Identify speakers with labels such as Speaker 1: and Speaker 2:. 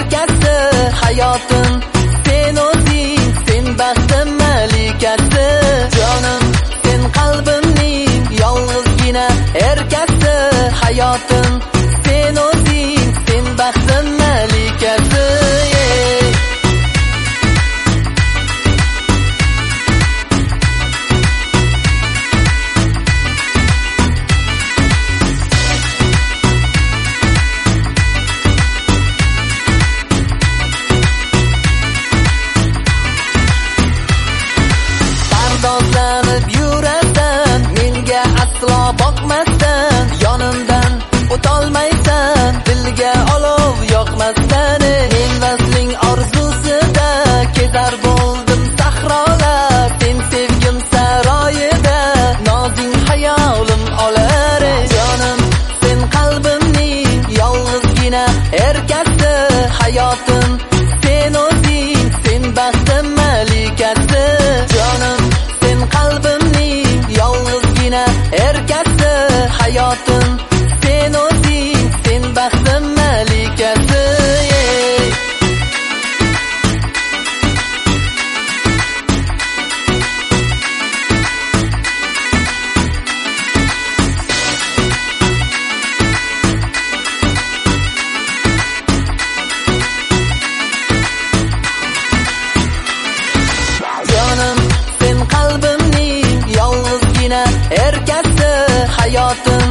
Speaker 1: erkasi hayotim sen o'zing, sen baxtim malikasi. Jonim sen qalbimning yolg'izgina erkasi hayotim sen o'zing, sen baxtim malikasi. Pardozlanib yurasan, menga aslo boqmasdan, yonimdan o'tolmaysan, dilga olov yoqmasdan. Men vasling orzusida kezar bo'ldim sahrolar, sen sevgim saroyida nozing hayolim olar. Jonim sen qalbimning yolg'izgina erkasi hayotim sen o'zing, sen baxtim malikasi. Jonim sen qalbimning yolg'izgina erkasi hayotim sen o'zing, sen baxtim malikasi. Jonim sen qalbimning yolg'izgina erkasi hayotim